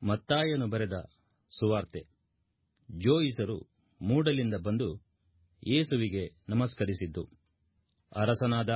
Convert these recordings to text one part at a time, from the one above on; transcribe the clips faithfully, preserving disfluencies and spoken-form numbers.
ಮತ್ತಾಯನು ಬರೆದ ಸುವಾರ್ತೆ. ಜೋಯಿಸರು ಮೂಡಲಿಂದ ಬಂದು ಯೇಸುವಿಗೆ ನಮಸ್ಕರಿಸಿದ್ದು. ಅರಸನಾದ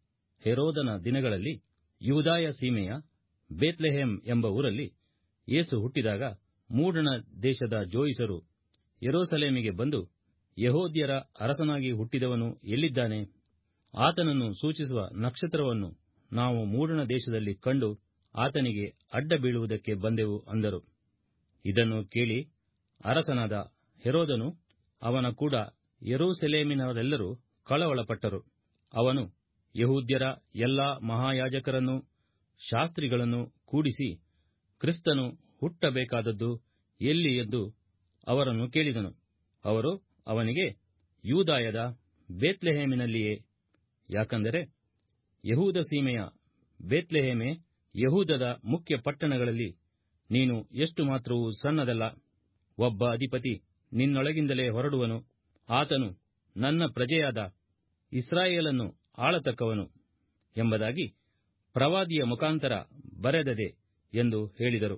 ಹೆರೋದನ ದಿನಗಳಲ್ಲಿ ಯೂದಾಯ ಸೀಮೆಯ ಬೇತ್ಲೆಹೇಮ್ ಎಂಬ ಊರಲ್ಲಿ ಯೇಸು ಹುಟ್ಟಿದಾಗ ಮೂಡಣ ದೇಶದ ಜೋಯಿಸರು ಯೆರೂಸಲೇಮಿಗೆ ಬಂದು, ಯೆಹೂದ್ಯರ ಅರಸನಾಗಿ ಹುಟ್ಟಿದವನು ಎಲ್ಲಿದ್ದಾನೆ? ಆತನನ್ನು ಸೂಚಿಸುವ ನಕ್ಷತ್ರವನ್ನು ನಾವು ಮೂಡಣ ದೇಶದಲ್ಲಿ ಕಂಡು ಆತನಿಗೆ ಅಡ್ಡ ಬೀಳುವುದಕ್ಕೆ ಬಂದೆವು ಅಂದರು. ಇದನ್ನು ಕೇಳಿ ಅರಸನಾದ ಹೆರೋದನು ಅವನ ಕೂಡ ಯೆರೂಸಲೇಮಿನವರೆಲ್ಲರೂ ಕಳವಳಪಟ್ಟರು. ಅವನು ಯೆಹೂದ್ಯರ ಎಲ್ಲಾ ಮಹಾಯಾಜಕರನ್ನೂ ಶಾಸ್ತ್ರಿಗಳನ್ನು ಕೂಡಿಸಿ ಕ್ರಿಸ್ತನು ಹುಟ್ಟಬೇಕಾದದ್ದು ಎಲ್ಲಿ ಎಂದು ಅವರನ್ನು ಕೇಳಿದನು. ಅವರು ಅವನಿಗೆ, ಯೂದಾಯದ ಬೇತ್ಲೆಹೇಮಿನಲ್ಲಿಯೇ, ಯಾಕಂದರೆ ಯೆಹೂದ ಸೀಮೆಯ ಬೇತ್ಲೆಹೇಮೇ, ಯೆಹೂದದ ಮುಖ್ಯ ಪಟ್ಟಣಗಳಲ್ಲಿ ನೀನು ಎಷ್ಟು ಮಾತ್ರವೂ ಸಣ್ಣದಲ್ಲ. ಒಬ್ಬ ಅಧಿಪತಿ ನಿನ್ನೊಳಗಿಂದಲೇ ಹೊರಡುವನು, ಆತನು ನನ್ನ ಪ್ರಜೆಯಾದ ಇಸ್ರಾಯೇಲನ್ನು ಆಳತಕ್ಕವನು ಎಂಬುದಾಗಿ ಪ್ರವಾದಿಯ ಮುಖಾಂತರ ಬರೆದದೆ ಎಂದು ಹೇಳಿದರು.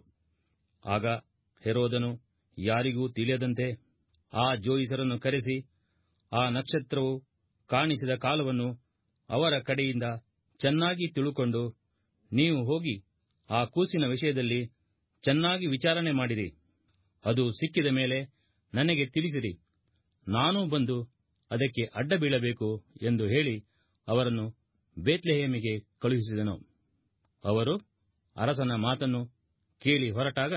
ಆಗ ಹೆರೋದನು ಯಾರಿಗೂ ತಿಳಿಯದಂತೆ ಆ ಜೋಯಿಸರನ್ನು ಕರೆಸಿ, ಆ ನಕ್ಷತ್ರವು ಕಾಣಿಸಿದ ಕಾಲವನ್ನು ಅವರ ಕಡೆಯಿಂದ ಚೆನ್ನಾಗಿ ತಿಳುಕೊಂಡು, ನೀವು ಹೋಗಿ ಆ ಕೂಸಿನ ವಿಷಯದಲ್ಲಿ ಚೆನ್ನಾಗಿ ವಿಚಾರಣೆ ಮಾಡಿರಿ. ಅದು ಸಿಕ್ಕಿದ ಮೇಲೆ ನನಗೆ ತಿಳಿಸಿರಿ, ನಾನೂ ಬಂದು ಅದಕ್ಕೆ ಅಡ್ಡ ಬೀಳಬೇಕು ಎಂದು ಹೇಳಿ ಅವರನ್ನು ಬೇತ್ಲೆಹೇಮಿಗೆ ಕಳುಹಿಸಿದನು. ಅವರು ಅರಸನ ಮಾತನ್ನು ಕೇಳಿ ಹೊರಟಾಗ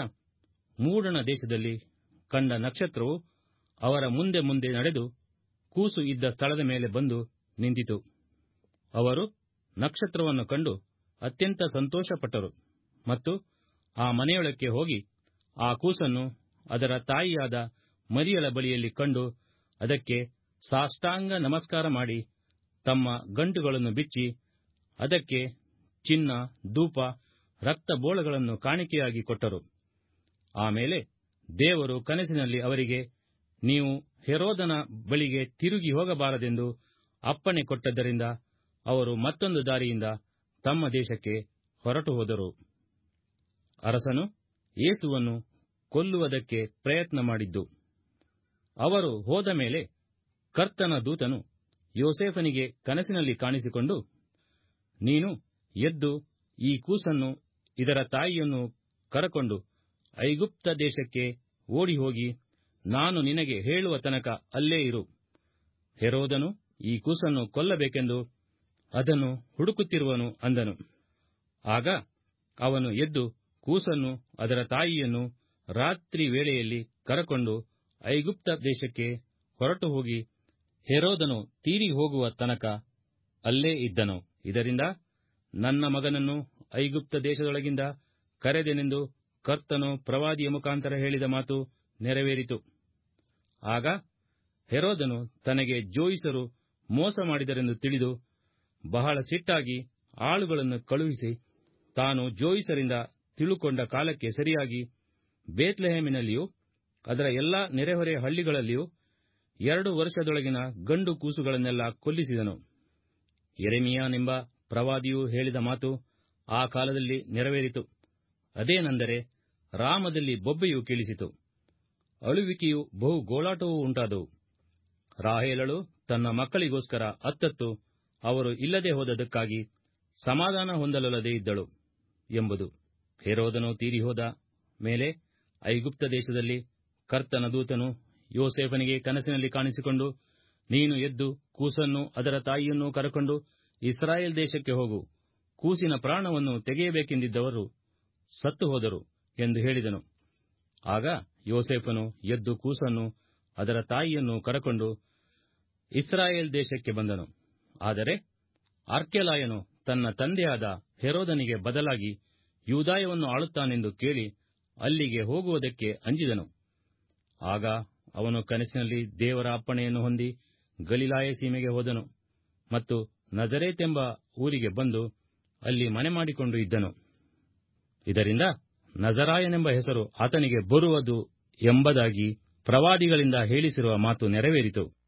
ಮೂಡಣ ದೇಶದಲ್ಲಿ ಕಂಡ ನಕ್ಷತ್ರವು ಅವರ ಮುಂದೆ ಮುಂದೆ ನಡೆದು ಕೂಸು ಇದ್ದ ಸ್ಥಳದ ಮೇಲೆ ಬಂದು ನಿಂತಿತು. ಅವರು ನಕ್ಷತ್ರವನ್ನು ಕಂಡು ಅತ್ಯಂತ ಸಂತೋಷಪಟ್ಟರು ಮತ್ತು ಆ ಮನೆಯೊಳಕ್ಕೆ ಹೋಗಿ ಆ ಕೂಸನ್ನು ಅದರ ತಾಯಿಯಾದ ಮರಿಯಳ ಬಳಿಯಲ್ಲಿ ಕಂಡು ಅದಕ್ಕೆ ಸಾಷ್ಟಾಂಗ ನಮಸ್ಕಾರ ಮಾಡಿ ತಮ್ಮ ಗಂಟುಗಳನ್ನು ಬಿಚ್ಚಿ ಅದಕ್ಕೆ ಚಿನ್ನ, ಧೂಪ, ರಕ್ತಬೋಳಗಳನ್ನು ಕಾಣಿಕೆಯಾಗಿ ಕೊಟ್ಟರು. ಆಮೇಲೆ ದೇವರು ಕನಸಿನಲ್ಲಿ ಅವರಿಗೆ, ನೀವು ಹೆರೋದನ ಬಳಿಗೆ ತಿರುಗಿ ಹೋಗಬಾರದೆಂದು ಅಪ್ಪಣೆ ಕೊಟ್ಟದ್ದರಿಂದ ಅವರು ಮತ್ತೊಂದು ದಾರಿಯಿಂದ ತಮ್ಮ ದೇಶಕ್ಕೆ ಹೊರಟು ಹೋದರು. ಅರಸನು ಯೇಸುವನ್ನು ಕೊಲ್ಲುವುದಕ್ಕೆ ಪ್ರಯತ್ನ ಮಾಡಿದ್ದು. ಅವರು ಹೋದ ಮೇಲೆ ಕರ್ತನ ದೂತನು ಯೋಸೇಫನಿಗೆ ಕನಸಿನಲ್ಲಿ ಕಾಣಿಸಿಕೊಂಡು, ನೀನು ಎದ್ದು ಈ ಕೂಸನ್ನು ಇದರ ತಾಯಿಯನ್ನು ಕರಕೊಂಡು ಐಗುಪ್ತ ದೇಶಕ್ಕೆ ಓಡಿಹೋಗಿ ನಾನು ನಿನಗೆ ಹೇಳುವ ತನಕ ಅಲ್ಲೇ ಇರು. ಹೆರೋದನು ಈ ಕೂಸನ್ನು ಕೊಲ್ಲಬೇಕೆಂದು ಅದನ್ನು ಹುಡುಕುತ್ತಿರುವನು ಅಂದನು. ಆಗ ಅವನು ಎದ್ದು ಕೂಸನ್ನು ಅದರ ತಾಯಿಯನ್ನು ರಾತ್ರಿ ವೇಳೆಯಲ್ಲಿ ಕರಕೊಂಡು ಐಗುಪ್ತ ದೇಶಕ್ಕೆ ಹೊರಟು ಹೋಗಿ ಹೆರೋದನು ತೀರಿ ಹೋಗುವ ತನಕ ಅಲ್ಲೇ ಇದ್ದನು. ಇದರಿಂದ ನನ್ನ ಮಗನನ್ನು ಐಗುಪ್ತ ದೇಶದೊಳಗಿಂದ ಕರೆದೆನೆಂದು ಕರ್ತನು ಪ್ರವಾದಿಯ ಮುಖಾಂತರ ಹೇಳಿದ ಮಾತು ನೆರವೇರಿತು. ಆಗ ಹೆರೋದನು ತನಗೆ ಜೋಯಿಸರು ಮೋಸ ಮಾಡಿದರೆಂದು ತಿಳಿದು ಬಹಳ ಸಿಟ್ಟಾಗಿ ಆಳುಗಳನ್ನು ಕಳುಹಿಸಿ, ತಾನು ಜೋಯಿಸರಿಂದ ತಿಳುಕೊಂಡ ಕಾಲಕ್ಕೆ ಸರಿಯಾಗಿ ಬೇತ್ಲೆಹೇಮಿನಲ್ಲಿಯೂ ಅದರ ಎಲ್ಲಾ ನೆರೆಹೊರೆ ಹಳ್ಳಿಗಳಲ್ಲಿಯೂ ಎರಡು ವರ್ಷದೊಳಗಿನ ಗಂಡು ಕೂಸುಗಳನ್ನೆಲ್ಲ ಕೊಲ್ಲಿಸಿದನು. ಯೆರೆಮೀಯನೆಂಬ ಪ್ರವಾದಿಯು ಹೇಳಿದ ಮಾತು ಆ ಕಾಲದಲ್ಲಿ ನೆರವೇರಿತು. ಅದೇನೆಂದರೆ, ರಾಮದಲ್ಲಿ ಬೊಬ್ಬೆಯು ಕೇಳಿಸಿತು, ಅಳುವಿಕೆಯೂ ಬಹು ಗೋಳಾಟವೂ ಉಂಟಾದವು. ರಾಹೇಲಳು ತನ್ನ ಮಕ್ಕಳಿಗೋಸ್ಕರ ಅತ್ತತ್ತು ಅವರು ಇಲ್ಲದೆ ಹೋದದಕ್ಕಾಗಿ ಸಮಾಧಾನ ಹೊಂದಲೊಲ್ಲದೆ ಇದ್ದಳು ಎಂಬುದು. ಹೆರೋದನು ತೀರಿಹೋದ ಮೇಲೆ ಐಗುಪ್ತ ದೇಶದಲ್ಲಿ ಕರ್ತನ ದೂತನು ಯೋಸೇಫನಿಗೆ ಕನಸಿನಲ್ಲಿ ಕಾಣಿಸಿಕೊಂಡು, ನೀನು ಎದ್ದು ಕೂಸನ್ನು ಅದರ ತಾಯಿಯನ್ನು ಕರಕೊಂಡು ಇಸ್ರಾಯೇಲ್ ದೇಶಕ್ಕೆ ಹೋಗು, ಕೂಸಿನ ಪ್ರಾಣವನ್ನು ತೆಗೆಯಬೇಕೆಂದಿದ್ದವರು ಸತ್ತು ಹೋದರು ಎಂದು ಹೇಳಿದನು. ಆಗ ಯೋಸೇಫನು ಎದ್ದು ಕೂಸನ್ನು ಅದರ ತಾಯಿಯನ್ನು ಕರಕೊಂಡು ಇಸ್ರಾಯೇಲ್ ದೇಶಕ್ಕೆ ಬಂದನು. ಆದರೆ ಅರ್ಕೆಲಾಯನು ತನ್ನ ತಂದೆಯಾದ ಹೆರೋದನಿಗೆ ಬದಲಾಗಿ ಯೂದಾಯವನ್ನು ಆಳುತ್ತಾನೆಂದು ಕೇಳಿ ಅಲ್ಲಿಗೆ ಹೋಗುವುದಕ್ಕೆ ಅಂಜಿದನು. ಆಗ ಅವನು ಕನಸಿನಲ್ಲಿ ದೇವರ ಅಪ್ಪಣೆಯನ್ನು ಹೊಂದಿ ಗಲಿಲಾಯ ಸೀಮೆಗೆ ಹೋದನು ಮತ್ತು ನಜರೇತೆಂಬ ಊರಿಗೆ ಬಂದು ಅಲ್ಲಿ ಮನೆಮಾಡಿಕೊಂಡು ಇದ್ದನು. ಇದರಿಂದ ನಜರಾಯನೆಂಬ ಹೆಸರು ಆತನಿಗೆ ಬರುವುದು ಎಂಬುದಾಗಿ ಪ್ರವಾದಿಗಳಿಂದ ಹೇಳಿಸಿರುವ ಮಾತು ನೆರವೇರಿತು.